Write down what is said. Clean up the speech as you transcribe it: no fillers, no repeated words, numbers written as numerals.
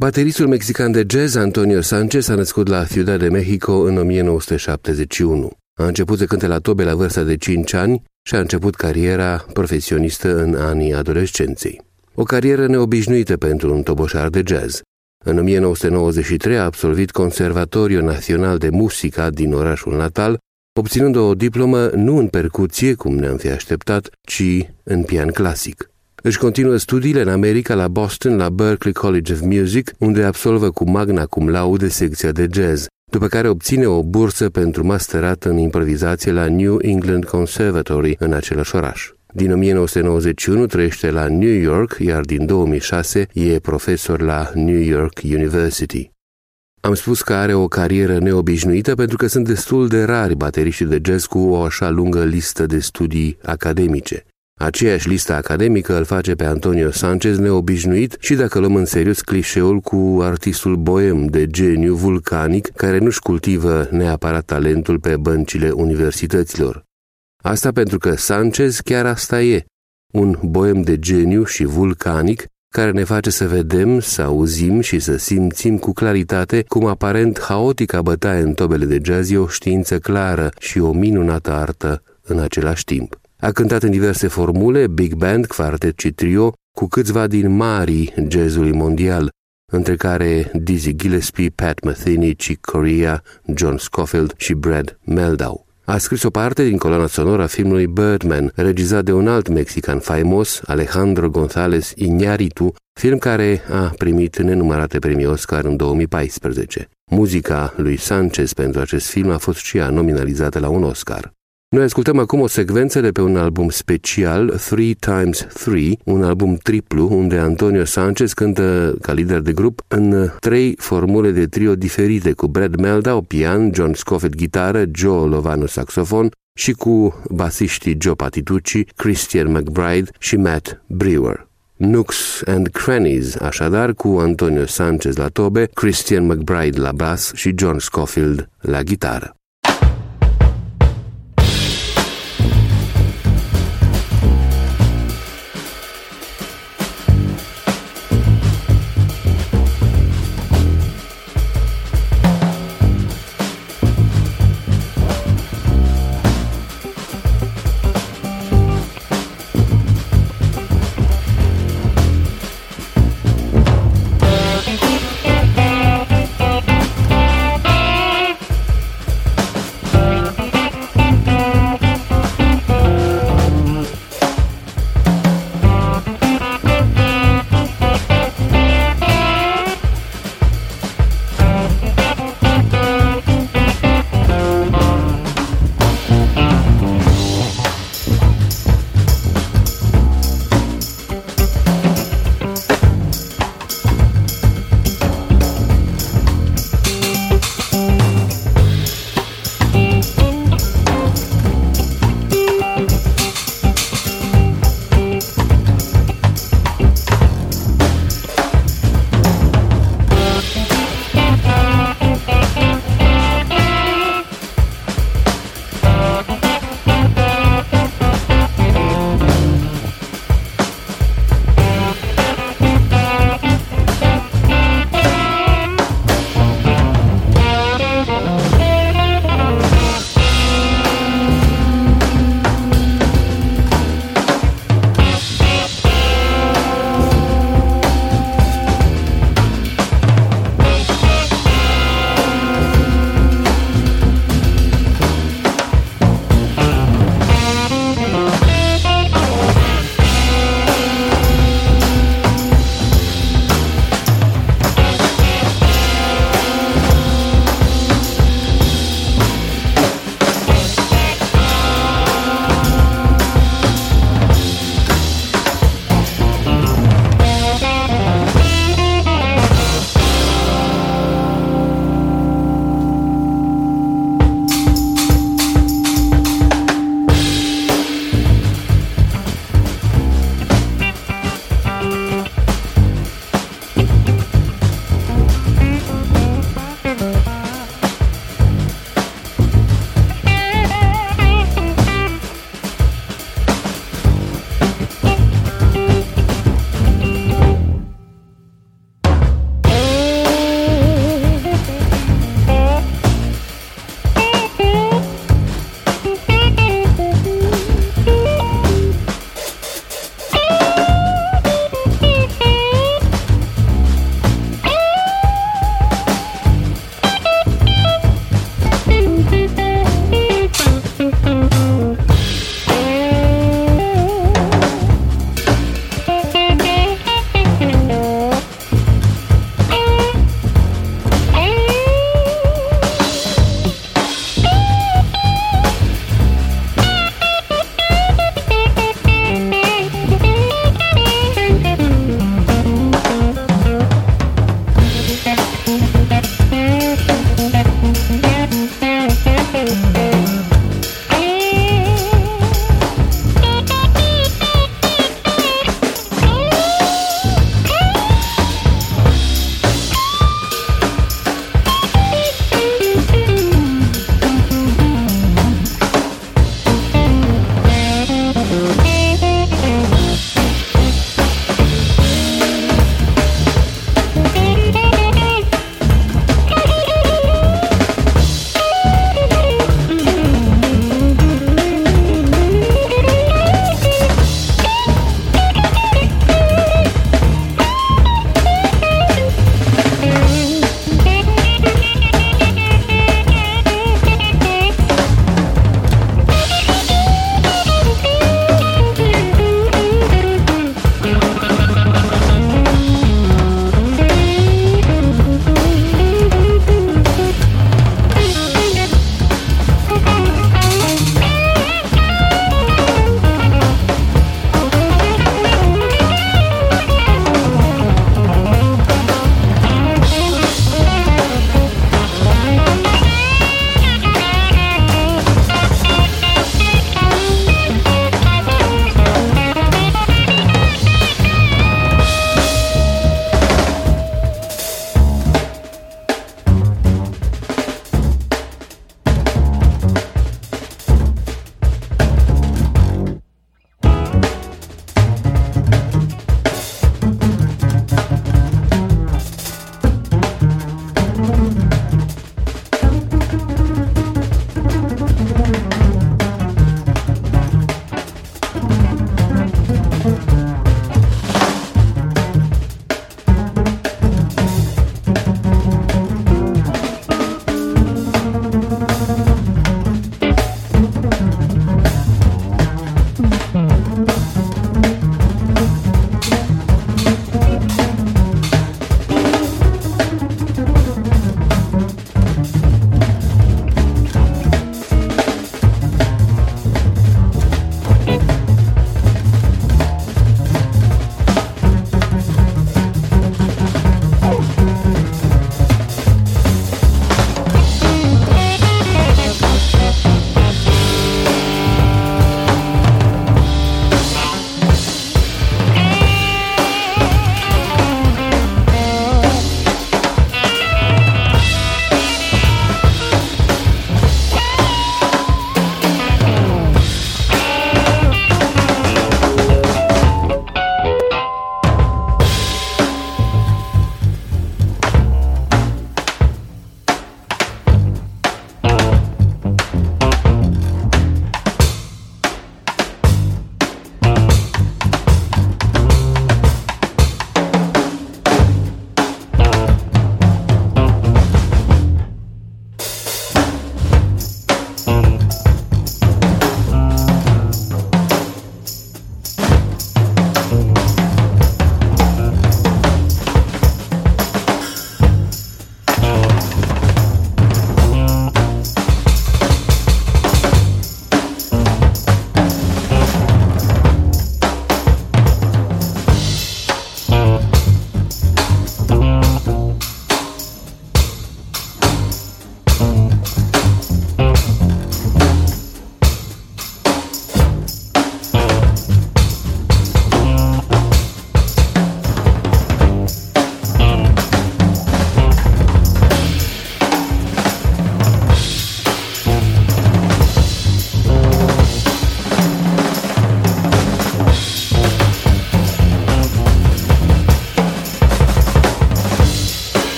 Bateristul mexican de jazz Antonio Sanchez s-a născut la Ciudad de Mexico în 1971. A început să cânte la tobe la vârsta de 5 ani și a început cariera profesionistă în anii adolescenței. O carieră neobișnuită pentru un toboșar de jazz. În 1993 a absolvit Conservatoriul Național de Musica din orașul natal, obținând o diplomă nu în percuție, cum ne-am fi așteptat, ci în pian clasic. Își continuă studiile în America, la Boston, la Berklee College of Music, unde absolvă cu magna cum laude secția de jazz, după care obține o bursă pentru masterat în improvizație la New England Conservatory în același oraș. Din 1991 trăiește la New York, iar din 2006 e profesor la New York University. Am spus că are o carieră neobișnuită pentru că sunt destul de rari bateriștii de jazz cu o așa lungă listă de studii academice. Aceeași listă academică îl face pe Antonio Sanchez neobișnuit și dacă luăm în serios clișeul cu artistul boem de geniu vulcanic care nu-și cultivă neapărat talentul pe băncile universităților. Asta pentru că Sanchez chiar asta e, un boem de geniu și vulcanic care ne face să vedem, să auzim și să simțim cu claritate cum aparent haotica bătaie în tobele de jazz e o știință clară și o minunată artă în același timp. A cântat în diverse formule, big band, quartet și trio, cu câțiva din marii jazzului mondial, între care Dizzy Gillespie, Pat Metheny, Chick Corea, John Scofield și Brad Mehldau. A scris o parte din coloana sonoră a filmului Birdman, regizat de un alt mexican faimos, Alejandro González Iñárritu, film care a primit nenumărate premii Oscar în 2014. Muzica lui Sanchez pentru acest film a fost și ea nominalizată la un Oscar. Noi ascultăm acum o secvență de pe un album special, 3x3, un album triplu, unde Antonio Sanchez cântă ca lider de grup în 3 formule de trio diferite, cu Brad Mehldau, pian, John Scofield, gitară, Joe Lovano, saxofon și cu basiștii Joe Patitucci, Christian McBride și Matt Brewer. Nooks and Crannies, așadar, cu Antonio Sanchez la tobe, Christian McBride la bas și John Scofield la gitară.